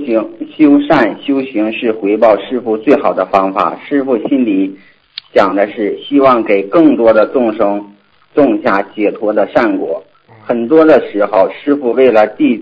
修善修行是回报师父最好的方法。师父心里想的是希望给更多的众生种下解脱的善果。很多的时候，师父为了弟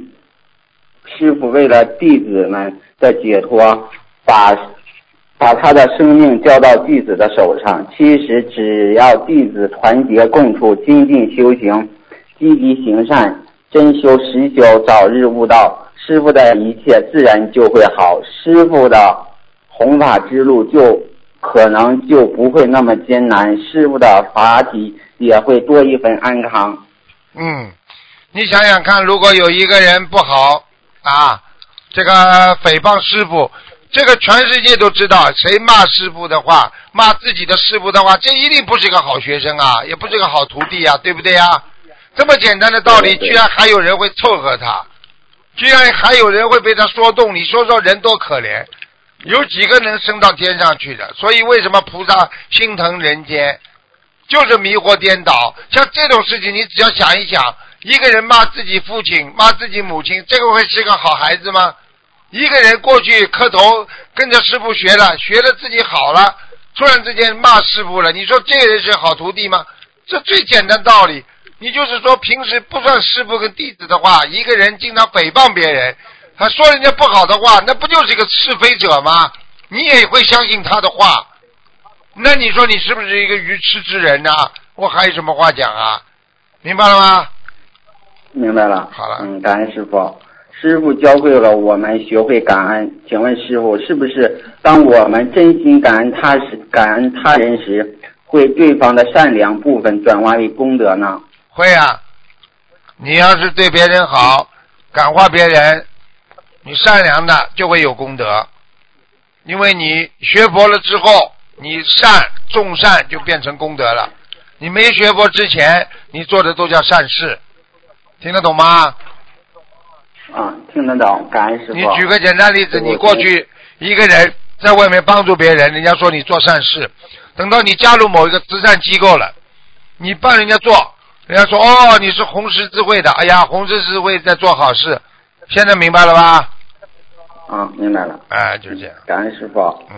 子们的解脱，把他的生命交到弟子的手上。其实只要弟子团结共处，精进修行，积极行善，真修实修，早日悟道，师父的一切自然就会好，师父的弘法之路可能就不会那么艰难，师父的法体也会多一份安康。 你想想看，如果有一个人不好啊，这个诽谤师父，这个全世界都知道，谁骂师父的话，骂自己的师父的话，这一定不是个好学生啊，也不是个好徒弟啊，对不对啊？这么简单的道理，居然还有人会凑合他，居然还有人会被他说动，你说说人多可怜，有几个能升到天上去的？所以为什么菩萨心疼人间，就是迷惑颠倒。像这种事情，你只要想一想，一个人骂自己父亲，骂自己母亲，这个会是个好孩子吗？一个人过去磕头跟着师父学了自己好了，突然之间骂师父了，你说这个人是好徒弟吗？这最简单道理。你就是说平时不算师父跟弟子的话，一个人经常诽谤别人，他说人家不好的话，那不就是一个是非者吗？你也会相信他的话，那你说你是不是一个愚痴之人呢？我还有什么话讲啊？明白了吗？ 明白了。 好了。 感恩师父。师父教会了我们学会感恩，请问师父，是不是当我们真心感恩他人时，会对方的善良部分转化为功德呢？ 会啊，你要是对别人好，感化别人，你善良的就会有功德。因为你学佛了之后，你种善就变成功德了。你没学佛之前，你做的都叫善事，听得懂吗？ 听得懂，感恩师父。 你举个简单例子，你过去一个人在外面帮助别人，人家说你做善事，等到你加入某一个慈善机构了，你帮人家做，人家说你是红十字会的，哎呀，红十字会在做好事，现在明白了吧？ 明白了。 就是这样。 感恩师父。